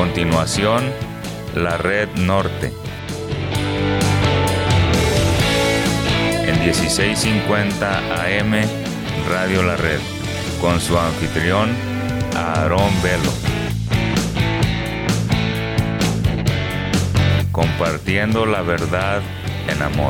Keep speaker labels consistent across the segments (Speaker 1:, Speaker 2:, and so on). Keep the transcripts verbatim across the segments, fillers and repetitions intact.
Speaker 1: continuación, La Red Norte. En dieciséis cincuenta A M, Radio La Red, con su anfitrión, Aarón Velo. Compartiendo la verdad en amor.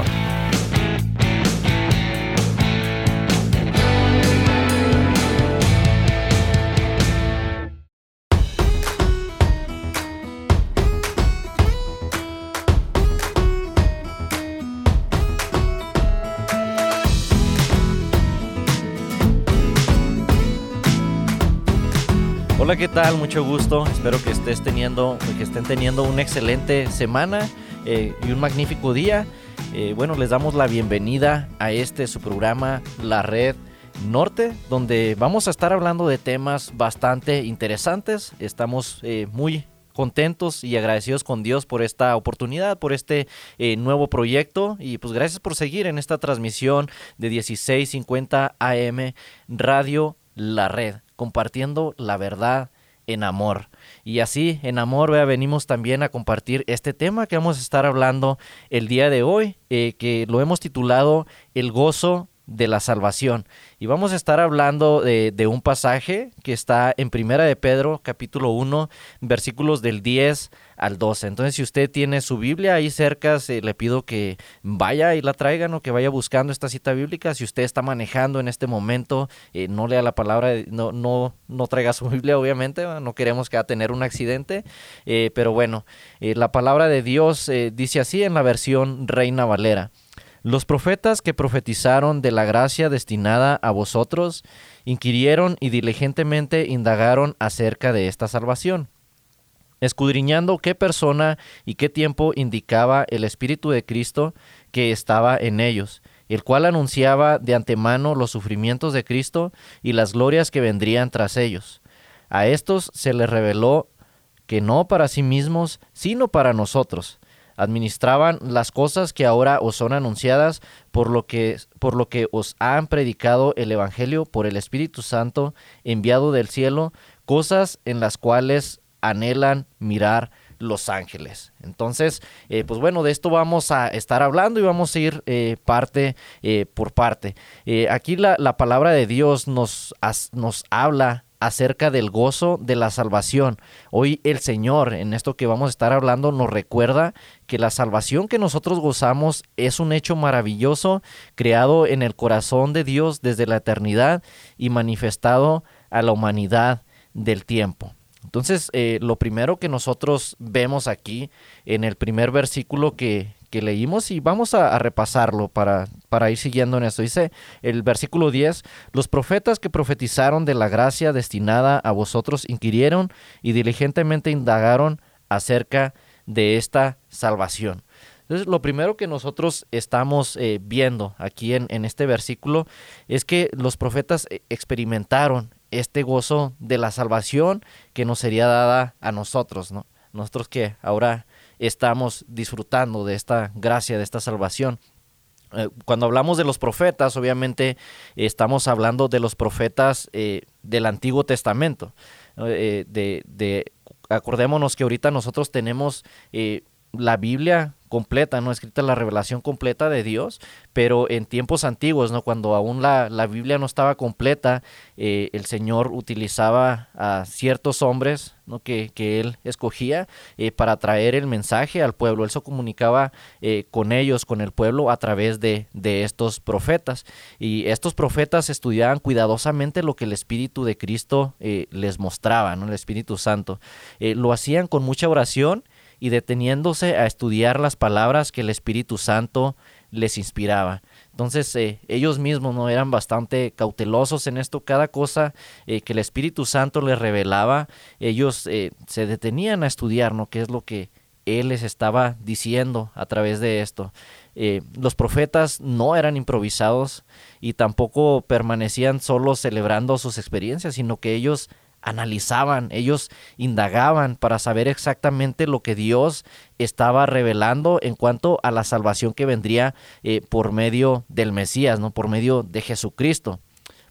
Speaker 2: Hola, ¿qué tal? Mucho gusto. Espero que estés teniendo, que estén teniendo una excelente semana eh, y un magnífico día. Eh, bueno, les damos la bienvenida a este su programa, La Red Norte, donde vamos a estar hablando de temas bastante interesantes. Estamos eh, muy contentos y agradecidos con Dios por esta oportunidad, por este eh, nuevo proyecto, y pues gracias por seguir en esta transmisión de dieciséis cincuenta A M Radio La Red, compartiendo la verdad en amor. Y así, en amor, ¿verdad? Venimos también a compartir este tema que vamos a estar hablando el día de hoy, eh, que lo hemos titulado El gozo de la salvación. Y vamos a estar hablando de, de un pasaje que está en Primera de Pedro, capítulo uno, versículos del diez al doce. Entonces, si usted tiene su Biblia ahí cerca, se, le pido que vaya y la traigan, o que vaya buscando esta cita bíblica. Si usted está manejando en este momento, eh, no lea la palabra, no, no, no traiga su Biblia, obviamente, no queremos que va a tener un accidente, eh, pero bueno, eh, la palabra de Dios eh, dice así en la versión Reina Valera: los profetas que profetizaron de la gracia destinada a vosotros inquirieron y diligentemente indagaron acerca de esta salvación, escudriñando qué persona y qué tiempo indicaba el Espíritu de Cristo que estaba en ellos, el cual anunciaba de antemano los sufrimientos de Cristo y las glorias que vendrían tras ellos. A estos se les reveló que no para sí mismos, sino para nosotros administraban las cosas que ahora os son anunciadas, por lo que, por lo que os han predicado el Evangelio por el Espíritu Santo enviado del cielo, cosas en las cuales anhelan mirar los ángeles. Entonces, eh, pues bueno, de esto vamos a estar hablando y vamos a ir eh, parte eh, por parte. Eh, aquí la, la palabra de Dios nos, as, nos habla acerca del gozo de la salvación. Hoy el Señor, en esto que vamos a estar hablando, nos recuerda que la salvación que nosotros gozamos es un hecho maravilloso, creado en el corazón de Dios desde la eternidad y manifestado a la humanidad del tiempo. Entonces, eh, lo primero que nosotros vemos aquí en el primer versículo que, que leímos, y vamos a, a repasarlo para, para ir siguiendo en esto. Dice el versículo diez: los profetas que profetizaron de la gracia destinada a vosotros inquirieron y diligentemente indagaron acerca de esta salvación. Entonces, lo primero que nosotros estamos eh, viendo aquí en, en este versículo es que los profetas experimentaron este gozo de la salvación que nos sería dada a nosotros, ¿no? Nosotros que ahora estamos disfrutando de esta gracia, de esta salvación. Eh, cuando hablamos de los profetas, obviamente eh, estamos hablando de los profetas eh, del Antiguo Testamento. Eh, de, de, acordémonos que ahorita nosotros tenemos eh, la Biblia completa, ¿no? Escrita la revelación completa de Dios, pero en tiempos antiguos, ¿no? Cuando aún la, la Biblia no estaba completa, eh, el Señor utilizaba a ciertos hombres, ¿no? que, que Él escogía eh, para traer el mensaje al pueblo. Él se comunicaba eh, con ellos, con el pueblo, a través de, de estos profetas. Y estos profetas estudiaban cuidadosamente lo que el Espíritu de Cristo eh, les mostraba, ¿no? El Espíritu Santo. Eh, lo hacían con mucha oración y deteniéndose a estudiar las palabras que el Espíritu Santo les inspiraba. Entonces eh, ellos mismos no eran bastante cautelosos en esto. Cada cosa eh, que el Espíritu Santo les revelaba, ellos eh, se detenían a estudiar, ¿no? Qué es lo que Él les estaba diciendo a través de esto. Eh, los profetas no eran improvisados y tampoco permanecían solo celebrando sus experiencias, sino que ellos analizaban, ellos indagaban para saber exactamente lo que Dios estaba revelando en cuanto a la salvación que vendría eh, por medio del Mesías, ¿no? Por medio de Jesucristo.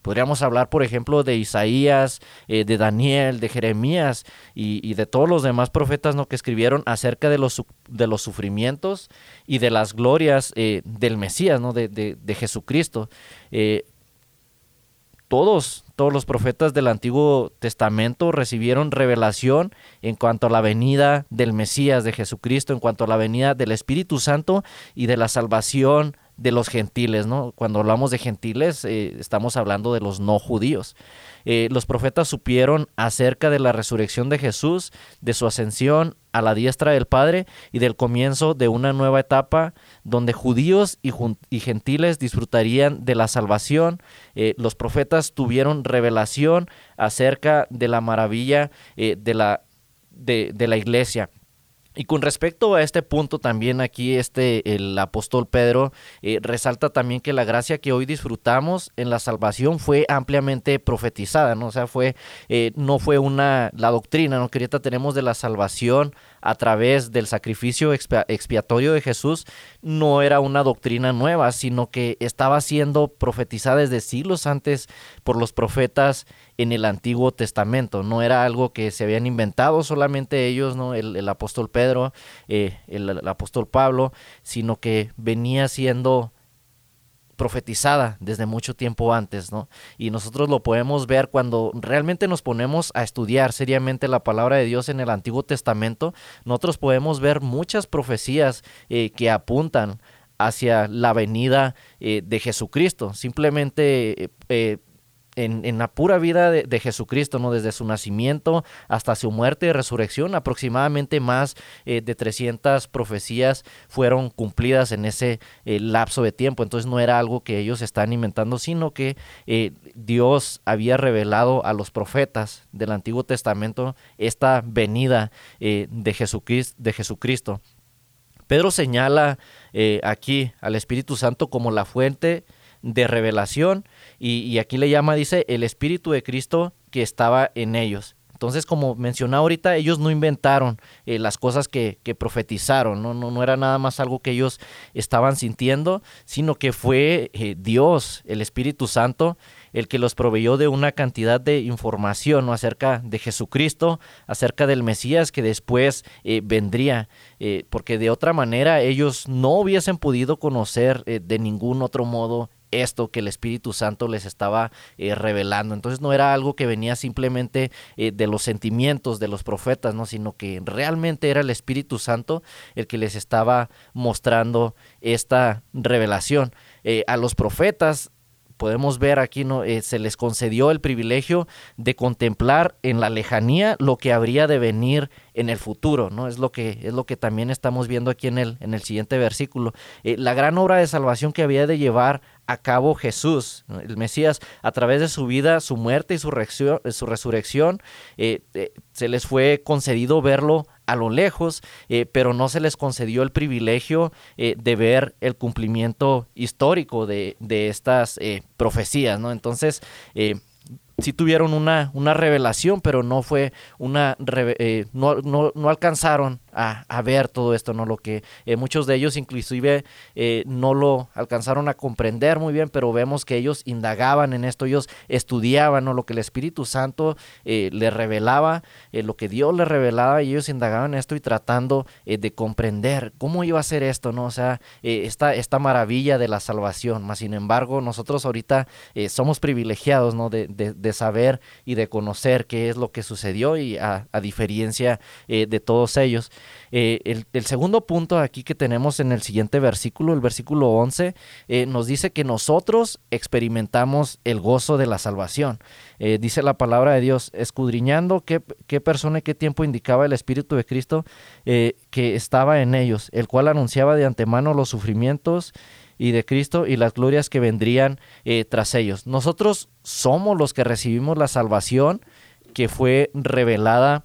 Speaker 2: Podríamos hablar, por ejemplo, de Isaías, eh, de Daniel, de Jeremías y, y de todos los demás profetas, ¿no?, que escribieron acerca de los, de los sufrimientos y de las glorias eh, del Mesías, ¿no?, de, de, de Jesucristo. Eh, todos, todos los profetas del Antiguo Testamento recibieron revelación en cuanto a la venida del Mesías, de Jesucristo, en cuanto a la venida del Espíritu Santo y de la salvación de los gentiles, ¿no? Cuando hablamos de gentiles, eh, estamos hablando de los no judíos. Eh, los profetas supieron acerca de la resurrección de Jesús, de su ascensión a la diestra del Padre y del comienzo de una nueva etapa donde judíos y, y gentiles disfrutarían de la salvación. Eh, los profetas tuvieron revelación acerca de la maravilla eh, de, la, de, de la iglesia. Y con respecto a este punto también aquí este, el apóstol Pedro eh, resalta también que la gracia que hoy disfrutamos en la salvación fue ampliamente profetizada, ¿no? O sea, fue, eh, no fue una, la doctrina, ¿no?, que ahorita tenemos de la salvación a través del sacrificio expiatorio de Jesús, no era una doctrina nueva, sino que estaba siendo profetizada desde siglos antes por los profetas en el Antiguo Testamento. No era algo que se habían inventado solamente ellos, ¿no?, el, el apóstol Pedro, eh, el, el apóstol Pablo, sino que venía siendo profetizada desde mucho tiempo antes, ¿no? Y nosotros lo podemos ver cuando realmente nos ponemos a estudiar seriamente la palabra de Dios en el Antiguo Testamento. Nosotros podemos ver muchas profecías eh, que apuntan hacia la venida eh, de Jesucristo. Simplemente eh, eh, En, en la pura vida de, de Jesucristo, ¿no?, desde su nacimiento hasta su muerte y resurrección, aproximadamente más eh, de trescientas profecías fueron cumplidas en ese eh, lapso de tiempo. Entonces no era algo que ellos están inventando, sino que eh, Dios había revelado a los profetas del Antiguo Testamento esta venida eh, de, Jesucristo, de Jesucristo. Pedro señala eh, aquí al Espíritu Santo como la fuente de revelación, y, y aquí le llama, dice, el Espíritu de Cristo que estaba en ellos. Entonces, como mencioné ahorita, ellos no inventaron eh, las cosas que, que profetizaron, ¿no? No, no era nada más algo que ellos estaban sintiendo, sino que fue eh, Dios, el Espíritu Santo, el que los proveyó de una cantidad de información, ¿no?, acerca de Jesucristo, acerca del Mesías que después eh, vendría, eh, porque de otra manera ellos no hubiesen podido conocer eh, de ningún otro modo esto que el Espíritu Santo les estaba eh, revelando. Entonces no era algo que venía simplemente eh, de los sentimientos de los profetas, ¿no?, sino que realmente era el Espíritu Santo el que les estaba mostrando esta revelación. Eh, a los profetas podemos ver aquí, ¿no?, eh, se les concedió el privilegio de contemplar en la lejanía lo que habría de venir en el futuro, ¿no? Es lo que, es lo que también estamos viendo aquí en el, en el siguiente versículo. Eh, la gran obra de salvación que había de llevar a cabo Jesús, ¿no?, el Mesías, a través de su vida, su muerte y su, reacción, su resurrección, eh, eh, se les fue concedido verlo a lo lejos, eh, pero no se les concedió el privilegio eh, de ver el cumplimiento histórico de, de estas eh, profecías, ¿no? Entonces, eh, sí tuvieron una, una revelación, pero no fue una eh, no, no, no alcanzaron a, a ver todo esto, ¿no? Lo que eh, muchos de ellos inclusive eh, no lo alcanzaron a comprender muy bien, pero vemos que ellos indagaban en esto, ellos estudiaban, ¿no?, lo que el Espíritu Santo eh, les revelaba, eh, lo que Dios les revelaba, y ellos indagaban en esto y tratando eh, de comprender cómo iba a ser esto, ¿no? O sea, eh, esta, esta maravilla de la salvación. Más sin embargo, nosotros ahorita eh, somos privilegiados, ¿no?, de, de, de saber y de conocer qué es lo que sucedió, y a, a diferencia eh, de todos ellos. Eh, el, el segundo punto aquí que tenemos en el siguiente versículo, el versículo once, eh, nos dice que nosotros experimentamos el gozo de la salvación. Eh, dice la palabra de Dios, escudriñando qué, qué persona y qué tiempo indicaba el Espíritu de Cristo eh, que estaba en ellos, el cual anunciaba de antemano los sufrimientos y de Cristo y las glorias que vendrían eh, tras ellos. Nosotros somos los que recibimos la salvación que fue revelada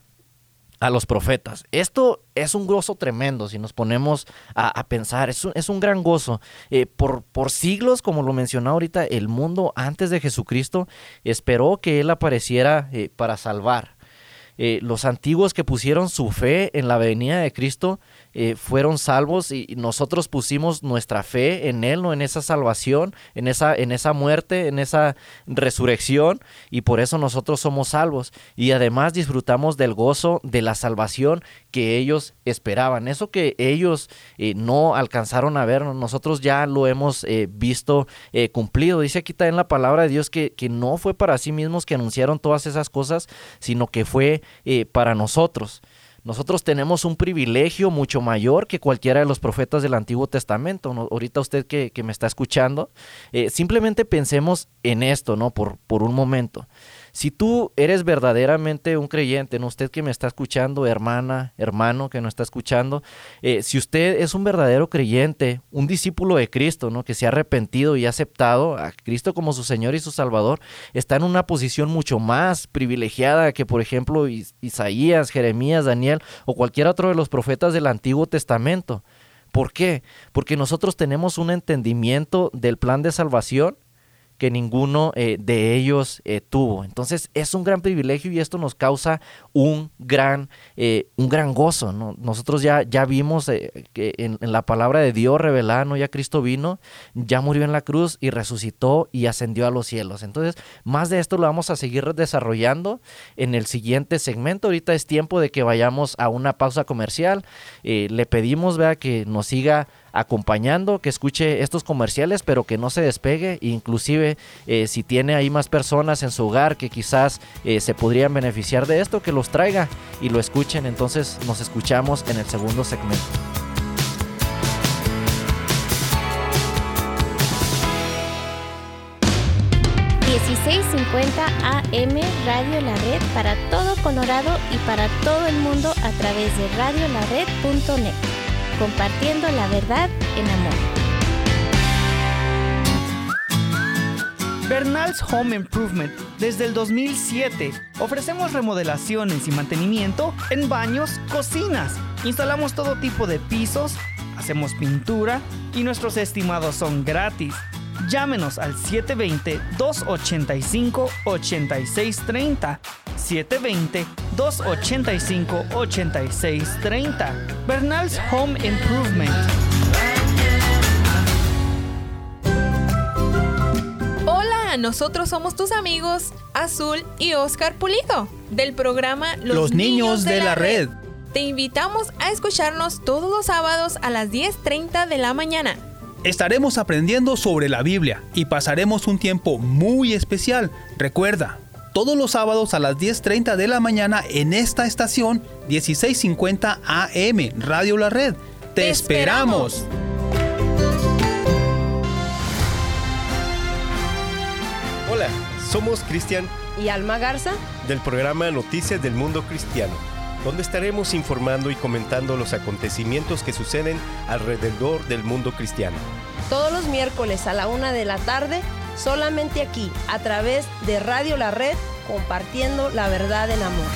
Speaker 2: a los profetas. Esto es un gozo tremendo si nos ponemos a, a pensar, es un, es un gran gozo. Eh, por, por siglos, como lo mencioné ahorita, el mundo antes de Jesucristo esperó que Él apareciera eh, para salvar. eh, los antiguos que pusieron su fe en la venida de Cristo eh, fueron salvos y nosotros pusimos nuestra fe en Él, ¿no? En esa salvación, en esa, en esa muerte, en esa resurrección, y por eso nosotros somos salvos. Y además disfrutamos del gozo de la salvación que ellos esperaban. Eso que ellos eh, no alcanzaron a ver, nosotros ya lo hemos eh, visto eh, cumplido. Dice aquí también la palabra de Dios que, que no fue para sí mismos que anunciaron todas esas cosas, sino que fue eh, para nosotros. Nosotros tenemos un privilegio mucho mayor que cualquiera de los profetas del Antiguo Testamento, ¿no? Ahorita usted que, que me está escuchando, eh, simplemente pensemos en esto, ¿no? Por, por un momento. Si tú eres verdaderamente un creyente, ¿no? Usted que me está escuchando, hermana, hermano que nos está escuchando, eh, si usted es un verdadero creyente, un discípulo de Cristo, ¿no? Que se ha arrepentido y ha aceptado a Cristo como su Señor y su Salvador, está en una posición mucho más privilegiada que, por ejemplo, Is- Isaías, Jeremías, Daniel o cualquier otro de los profetas del Antiguo Testamento. ¿Por qué? Porque nosotros tenemos un entendimiento del plan de salvación que ninguno eh, de ellos eh, tuvo. Entonces es un gran privilegio y esto nos causa un gran, eh, un gran gozo, ¿no? Nosotros ya, ya vimos eh, que en, en la palabra de Dios revelada, ¿no? Ya Cristo vino, ya murió en la cruz y resucitó y ascendió a los cielos. Entonces más de esto lo vamos a seguir desarrollando en el siguiente segmento. Ahorita es tiempo de que vayamos a una pausa comercial. Eh, le pedimos, vea, que nos siga acompañando, que escuche estos comerciales, pero que no se despegue. Inclusive eh, si tiene ahí más personas en su hogar que quizás eh, se podrían beneficiar de esto, que los traiga y lo escuchen. Entonces nos escuchamos en el segundo segmento.
Speaker 3: dieciséis cincuenta A M Radio La Red para todo Colorado y para todo el mundo a través de radio la red punto net. Compartiendo la verdad en amor.
Speaker 4: Bernal's Home Improvement. Desde el dos mil siete ofrecemos remodelaciones y mantenimiento en baños, cocinas. Instalamos todo tipo de pisos, hacemos pintura y nuestros estimados son gratis. Llámenos al siete dos cero, dos ocho cinco, ocho seis tres cero. siete dos cero, dos ocho cinco, ocho seis tres cero. Bernal's Home Improvement.
Speaker 5: Hola, nosotros somos tus amigos Azul y Oscar Pulido del programa Los,
Speaker 6: Los Niños de, de la Red.
Speaker 5: Red. Te invitamos a escucharnos todos los sábados a las diez treinta de la mañana.
Speaker 6: Estaremos aprendiendo sobre la Biblia y pasaremos un tiempo muy especial. Recuerda, todos los sábados a las diez treinta de la mañana en esta estación dieciséis cincuenta A M Radio La Red. ¡Te, Te esperamos! esperamos.
Speaker 7: Hola, somos Cristian
Speaker 8: y Alma Garza
Speaker 7: del programa Noticias del Mundo Cristiano, donde estaremos informando y comentando los acontecimientos que suceden alrededor del mundo cristiano.
Speaker 8: Todos los miércoles a la una de la tarde, solamente aquí, a través de Radio La Red, compartiendo la verdad en amor.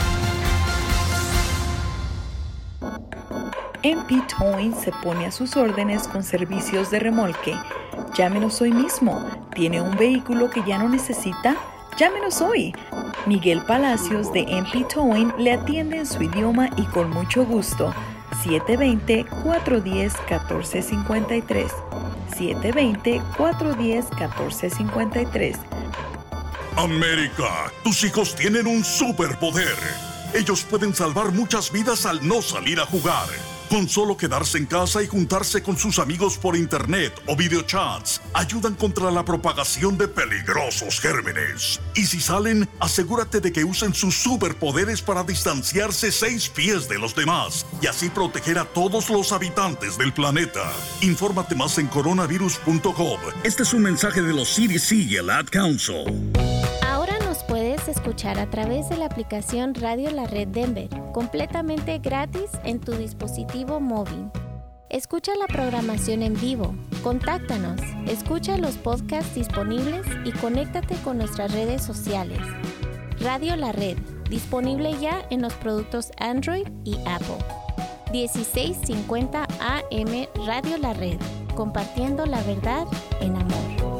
Speaker 9: M P Towing se pone a sus órdenes con servicios de remolque. Llámenos hoy mismo. ¿Tiene un vehículo que ya no necesita? Llámenos hoy. Miguel Palacios de M P Towing le atiende en su idioma y con mucho gusto. siete dos cero, cuatro uno cero, uno cuatro cinco tres. siete dos cero, cuatro uno cero, uno cuatro cinco tres.
Speaker 10: América, tus hijos tienen un superpoder. Ellos pueden salvar muchas vidas al no salir a jugar. Con solo quedarse en casa y juntarse con sus amigos por internet o videochats, ayudan contra la propagación de peligrosos gérmenes. Y si salen, asegúrate de que usen sus superpoderes para distanciarse seis pies de los demás y así proteger a todos los habitantes del planeta. Infórmate más en coronavirus punto gov. Este es un mensaje de los C D C y el Ad Council.
Speaker 3: Ahora nos puedes escuchar a través de la aplicación Radio La Red Denver, completamente gratis en tu dispositivo móvil. Escucha la programación en vivo, contáctanos, escucha los podcasts disponibles y conéctate con nuestras redes sociales. Radio La Red, disponible ya en los productos Android y Apple. dieciséis cincuenta A M Radio La Red, compartiendo la verdad en amor.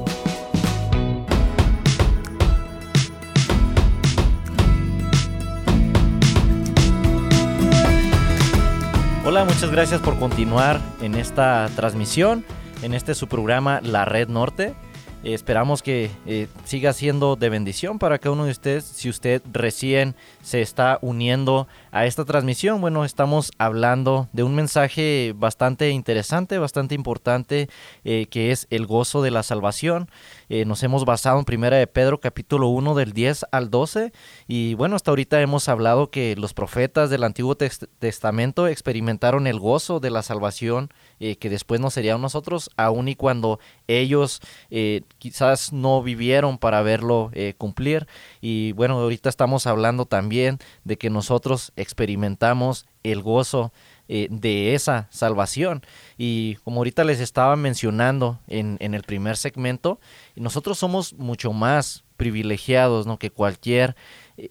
Speaker 2: Hola, muchas gracias por continuar en esta transmisión, en este su programa La Red Norte. Eh, esperamos que eh, siga siendo de bendición para cada uno de ustedes. Si usted recién se está uniendo a esta transmisión, bueno, estamos hablando de un mensaje bastante interesante, bastante importante, eh, que es el gozo de la salvación. Eh, nos hemos basado en Primera de Pedro capítulo uno del diez al doce, y bueno, hasta ahorita hemos hablado que los profetas del Antiguo Test- Testamento experimentaron el gozo de la salvación, eh, que después nos sería a nosotros, aun y cuando ellos eh, quizás no vivieron para verlo eh, cumplir. Y bueno, ahorita estamos hablando también de que nosotros experimentamos el gozo eh, de esa salvación. Y como ahorita les estaba mencionando en, en el primer segmento, nosotros somos mucho más privilegiados, ¿no?, que cualquier eh,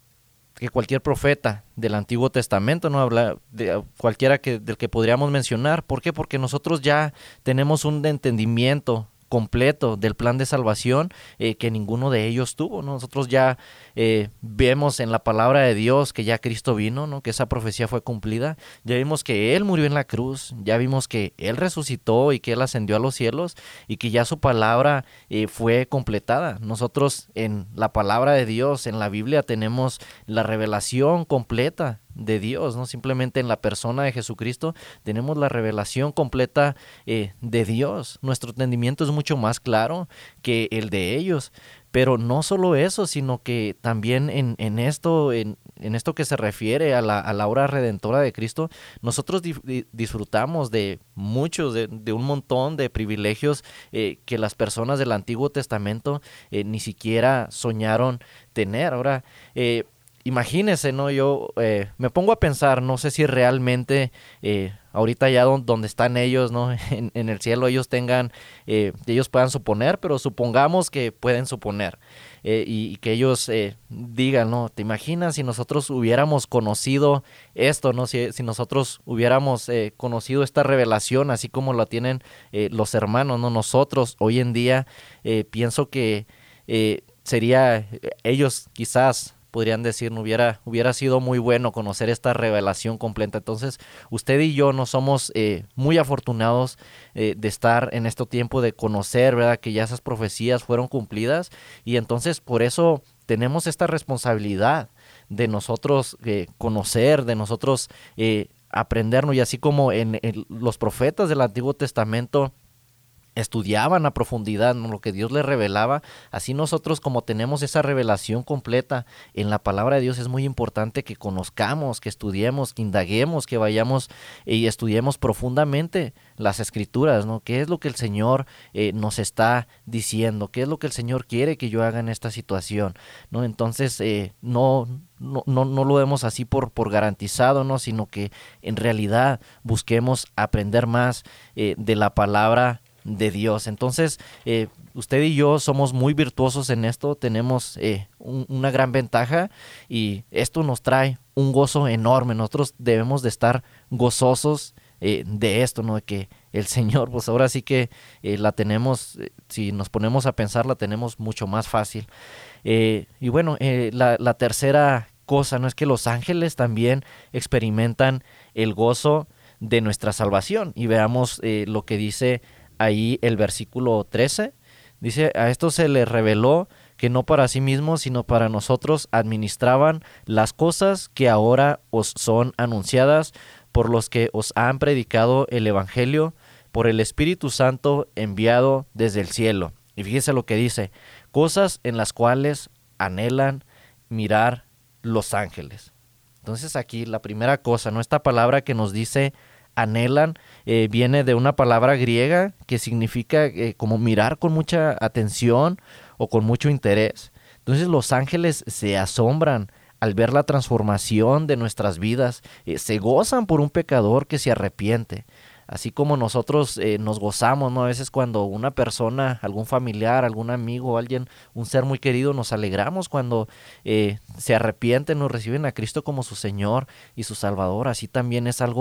Speaker 2: que cualquier profeta del Antiguo Testamento, no habla de cualquiera que, del que podríamos mencionar. ¿Por qué? Porque nosotros ya tenemos un entendimiento completo del plan de salvación eh, que ninguno de ellos tuvo, ¿no? Nosotros ya eh, vemos en la palabra de Dios que ya Cristo vino, ¿no?, que esa profecía fue cumplida. Ya vimos que Él murió en la cruz, ya vimos que Él resucitó y que Él ascendió a los cielos y que ya su palabra eh, fue completada. Nosotros en la palabra de Dios, en la Biblia, tenemos la revelación completa de Dios, no simplemente en la persona de Jesucristo, tenemos la revelación completa eh, de Dios. Nuestro entendimiento es mucho más claro que el de ellos. Pero no solo eso, sino que también en, en esto, en, en esto que se refiere a la, a la obra redentora de Cristo, nosotros di, di, disfrutamos de muchos, de, de un montón de privilegios eh, que las personas del Antiguo Testamento eh, ni siquiera soñaron tener. Ahora, eh, imagínense, ¿no? Yo eh, me pongo a pensar, no sé si realmente eh, ahorita ya don, donde están ellos, ¿no?, en, en el cielo, ellos tengan, eh, ellos puedan suponer, pero supongamos que pueden suponer eh, y, y que ellos eh, digan, ¿no? ¿Te imaginas si nosotros hubiéramos conocido esto, ¿no? Si, si nosotros hubiéramos eh, conocido esta revelación, así como la tienen eh, los hermanos, ¿no? Nosotros hoy en día eh, pienso que eh, sería, ellos quizás podrían decir, no hubiera, hubiera sido muy bueno conocer esta revelación completa. Entonces, usted y yo no somos eh, muy afortunados eh, de estar en este tiempo, de conocer, ¿verdad?, que ya esas profecías fueron cumplidas, y entonces por eso tenemos esta responsabilidad de nosotros eh, conocer, de nosotros eh, aprendernos, y así como en, en los profetas del Antiguo Testamento estudiaban a profundidad, ¿no?, lo que Dios les revelaba, así nosotros, como tenemos esa revelación completa en la palabra de Dios, es muy importante que conozcamos, que estudiemos, que indaguemos, que vayamos y estudiemos profundamente las Escrituras, ¿no? ¿Qué es lo que el Señor eh, nos está diciendo? ¿Qué es lo que el Señor quiere que yo haga en esta situación? ¿No? Entonces, eh, no, no, no, no lo demos así por, por garantizado, ¿no?, sino que en realidad busquemos aprender más eh, de la palabra de Dios. Entonces, eh, usted y yo somos muy virtuosos en esto, tenemos eh, un, una gran ventaja, y esto nos trae un gozo enorme. Nosotros debemos de estar gozosos eh, de esto, ¿no?, de que el Señor, pues ahora sí que eh, la tenemos, eh, si nos ponemos a pensar, la tenemos mucho más fácil. Eh, y bueno, eh, la, la tercera cosa, ¿no?, es que los ángeles también experimentan el gozo de nuestra salvación. Y veamos eh, lo que dice ahí el versículo trece, dice: a esto se les reveló que no para sí mismos, sino para nosotros administraban las cosas que ahora os son anunciadas por los que os han predicado el Evangelio, por el Espíritu Santo enviado desde el cielo. Y fíjese lo que dice: cosas en las cuales anhelan mirar los ángeles. Entonces aquí la primera cosa, ¿no?, esta palabra que nos dice anhelan, eh, viene de una palabra griega que significa eh, como mirar con mucha atención o con mucho interés. Entonces los ángeles se asombran al ver la transformación de nuestras vidas, eh, se gozan por un pecador que se arrepiente. Así como nosotros eh, nos gozamos, ¿no?, a veces cuando una persona, algún familiar, algún amigo, alguien, un ser muy querido, nos alegramos cuando eh, se arrepienten, nos reciben a Cristo como su Señor y su Salvador. Así también es algo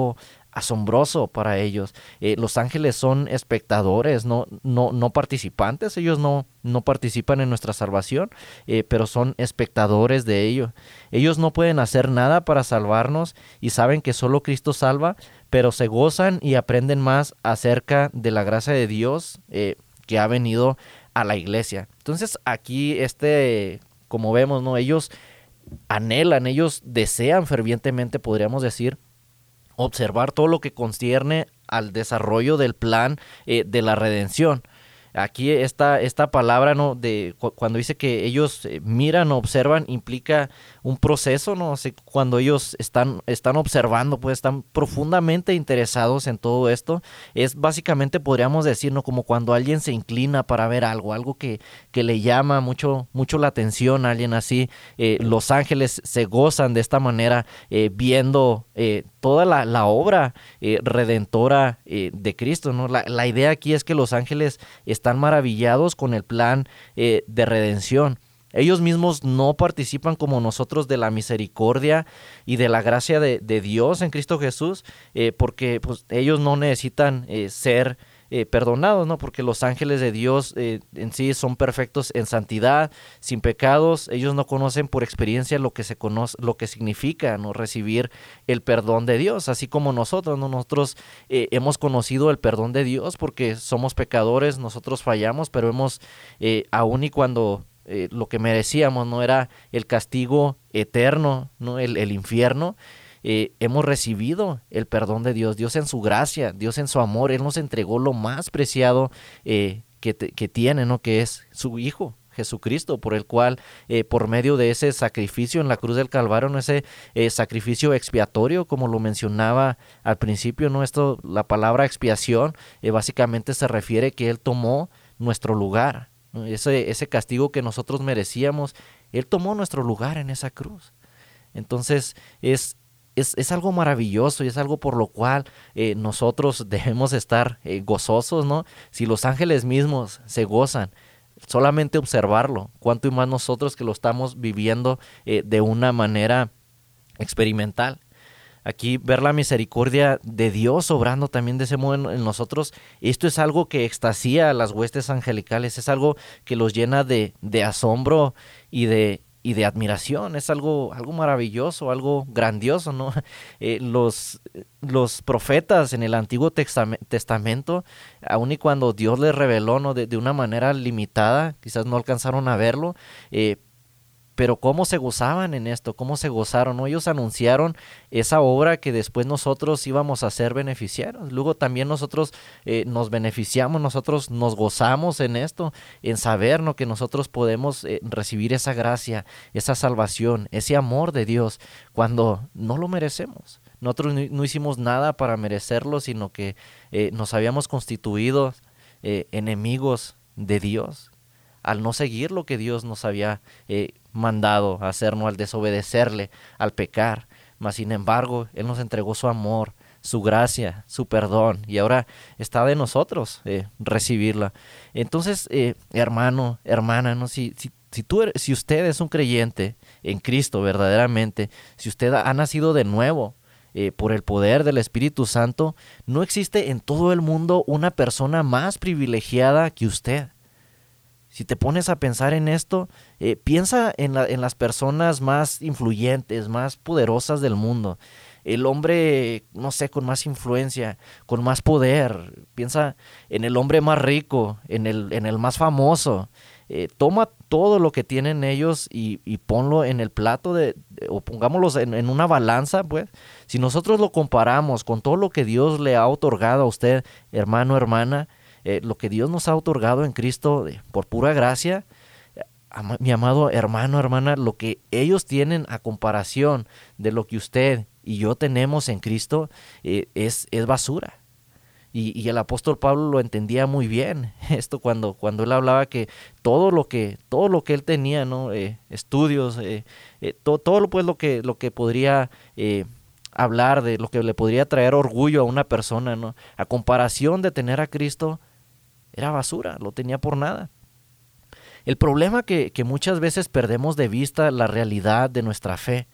Speaker 2: asombroso para ellos. Eh, los ángeles son espectadores, no, no, no participantes. Ellos no, no participan en nuestra salvación, eh, pero son espectadores de ello. Ellos no pueden hacer nada para salvarnos y saben que solo Cristo salva, pero se gozan y aprenden más acerca de la gracia de Dios eh, que ha venido a la iglesia. Entonces aquí, este, como vemos, ¿no? Ellos anhelan, ellos desean fervientemente, podríamos decir, observar todo lo que concierne al desarrollo del plan eh, de la redención. Aquí esta, esta palabra, ¿no? de cu- cuando dice que ellos eh, miran o observan, implica un proceso, ¿no? O sea, cuando ellos están, están observando, pues están profundamente interesados en todo esto. Es básicamente, podríamos decir, ¿no? Como cuando alguien se inclina para ver algo, algo que, que le llama mucho, mucho la atención a alguien así. Eh, los ángeles se gozan de esta manera, eh, viendo eh, toda la, la obra eh, redentora eh, de Cristo, ¿no? La, la idea aquí es que los ángeles están maravillados con el plan eh, de redención. Ellos mismos no participan como nosotros de la misericordia y de la gracia de, de Dios en Cristo Jesús, eh, porque pues, ellos no necesitan eh, ser eh, perdonados, ¿no? Porque los ángeles de Dios eh, en sí son perfectos en santidad, sin pecados. Ellos no conocen por experiencia lo que se conoce, lo que significa, ¿no? Recibir el perdón de Dios, así como nosotros, ¿no? Nosotros eh, hemos conocido el perdón de Dios porque somos pecadores, nosotros fallamos, pero hemos, eh, aun y cuando eh, lo que merecíamos no era el castigo eterno, ¿no? el, el infierno, Eh, hemos recibido el perdón de Dios, Dios en su gracia, Dios en su amor. Él nos entregó lo más preciado eh, que, te, que tiene, ¿no? Que es su Hijo, Jesucristo, por el cual, eh, por medio de ese sacrificio en la cruz del Calvario, ¿no? ese eh, sacrificio expiatorio, como lo mencionaba al principio, ¿no? Esto, la palabra expiación, eh, básicamente se refiere que Él tomó nuestro lugar, ¿no? Ese, ese castigo que nosotros merecíamos, Él tomó nuestro lugar en esa cruz. Entonces, es Es, es algo maravilloso y es algo por lo cual eh, nosotros debemos estar eh, gozosos, ¿no? Si los ángeles mismos se gozan, solamente observarlo, cuánto y más nosotros que lo estamos viviendo eh, de una manera experimental. Aquí ver la misericordia de Dios obrando también de ese modo en, en nosotros, esto es algo que extasía a las huestes angelicales, es algo que los llena de, de asombro y de y de admiración. Es algo, algo maravilloso, algo grandioso, ¿no? Eh, los, los profetas en el Antiguo Testamento, aun y cuando Dios les reveló, ¿no? de, de una manera limitada, quizás no alcanzaron a verlo, eh, pero cómo se gozaban en esto, cómo se gozaron, ¿no? Ellos anunciaron esa obra que después nosotros íbamos a ser beneficiarios. Luego también nosotros eh, nos beneficiamos, nosotros nos gozamos en esto, en saber, ¿no? que nosotros podemos eh, recibir esa gracia, esa salvación, ese amor de Dios cuando no lo merecemos. Nosotros no, no hicimos nada para merecerlo, sino que eh, nos habíamos constituido eh, enemigos de Dios al no seguir lo que Dios nos había eh, mandado a hacer, ¿no? Al desobedecerle, al pecar. Mas sin embargo, Él nos entregó su amor, su gracia, su perdón, y ahora está de nosotros eh, recibirla. Entonces, eh, hermano, hermana, ¿no? si, si, si, tú eres, si usted es un creyente en Cristo verdaderamente, si usted ha nacido de nuevo, Eh, por el poder del Espíritu Santo, no existe en todo el mundo una persona más privilegiada que usted. Si te pones a pensar en esto, eh, piensa en, la, en las personas más influyentes, más poderosas del mundo. El hombre, no sé, con más influencia, con más poder. Piensa en el hombre más rico, en el, en el más famoso. Eh, toma todo lo que tienen ellos y, y ponlo en el plato de, de o pongámoslos en, en una balanza, pues. Si nosotros lo comparamos con todo lo que Dios le ha otorgado a usted, hermano, hermana, eh, lo que Dios nos ha otorgado en Cristo eh, por pura gracia, eh, am- mi amado hermano, hermana, lo que ellos tienen a comparación de lo que usted y yo tenemos en Cristo eh, es, es basura. Y, y el apóstol Pablo lo entendía muy bien, esto cuando, cuando él hablaba que todo lo que, todo lo que él tenía, ¿no? Eh, estudios, eh, eh, to, todo pues lo que, lo que podría eh, hablar de, lo que le podría traer orgullo a una persona, ¿no? A comparación de tener a Cristo, era basura, lo tenía por nada. El problema que, que muchas veces perdemos de vista la realidad de nuestra fe.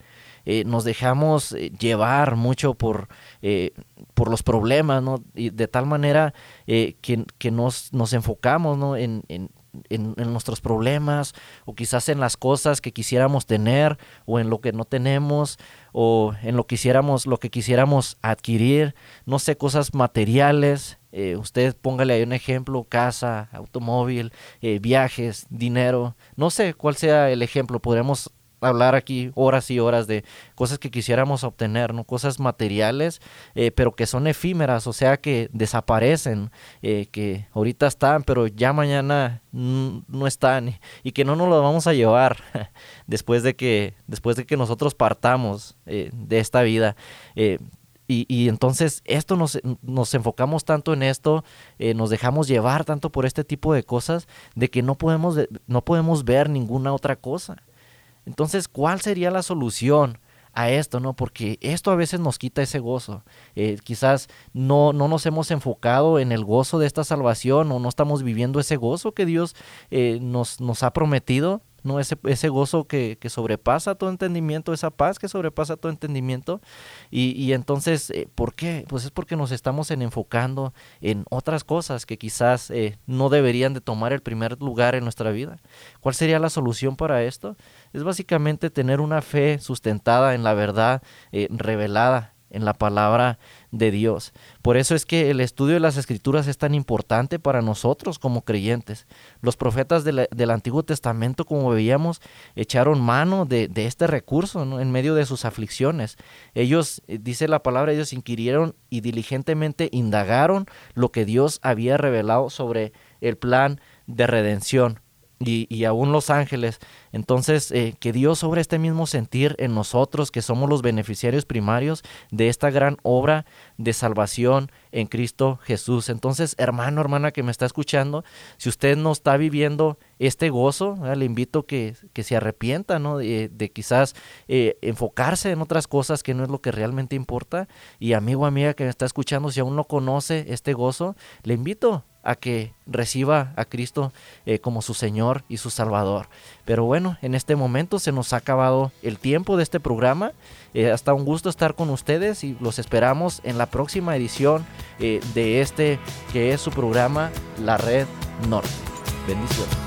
Speaker 2: eh, nos dejamos eh, llevar mucho por, eh, por los problemas, ¿no? Y de tal manera eh, que, que nos, nos enfocamos, ¿no? en, en En, en nuestros problemas, o quizás en las cosas que quisiéramos tener, o en lo que no tenemos, o en lo que quisiéramos, lo que quisiéramos adquirir, no sé, cosas materiales. Eh, usted póngale ahí un ejemplo: casa, automóvil, eh, viajes, dinero, no sé cuál sea el ejemplo. Podremos hablar aquí horas y horas de cosas que quisiéramos obtener, ¿no? Cosas materiales, eh, pero que son efímeras, o sea, que desaparecen, eh, que ahorita están, pero ya mañana n- no están, y que no nos lo vamos a llevar después de que, después de que nosotros partamos eh, de esta vida. Eh, Y, y entonces esto nos, nos enfocamos tanto en esto, eh, nos dejamos llevar tanto por este tipo de cosas, de que no podemos, no podemos ver ninguna otra cosa. Entonces, ¿cuál sería la solución a esto, no? Porque esto a veces nos quita ese gozo. Eh, quizás no, no nos hemos enfocado en el gozo de esta salvación, o no estamos viviendo ese gozo que Dios eh, nos, nos ha prometido, ¿no? Ese, ese gozo que, que sobrepasa todo entendimiento, esa paz que sobrepasa todo entendimiento. Y, y entonces, eh, ¿por qué? Pues es porque nos estamos en enfocando en otras cosas que quizás eh, no deberían de tomar el primer lugar en nuestra vida. ¿Cuál sería la solución para esto? Es básicamente tener una fe sustentada en la verdad eh, revelada en la palabra de Dios. Por eso es que el estudio de las Escrituras es tan importante para nosotros como creyentes. Los profetas de la, del Antiguo Testamento, como veíamos, echaron mano de, de este recurso, ¿no? En medio de sus aflicciones. Ellos, dice la palabra, ellos inquirieron y diligentemente indagaron lo que Dios había revelado sobre el plan de redención. Y, y aún los ángeles. Entonces, eh, que Dios sobre este mismo sentir en nosotros, que somos los beneficiarios primarios de esta gran obra de salvación en Cristo Jesús. Entonces, hermano, hermana que me está escuchando, si usted no está viviendo este gozo, ¿verdad? Le invito que, que se arrepienta, ¿no? De, de quizás eh, enfocarse en otras cosas que no es lo que realmente importa. Y amigo, amiga que me está escuchando, si aún no conoce este gozo, le invito a que reciba a Cristo eh, como su Señor y su Salvador. Pero bueno, en este momento se nos ha acabado el tiempo de este programa. Eh, hasta un gusto estar con ustedes y los esperamos en la próxima edición eh, de este que es su programa La Red Norte. Bendiciones.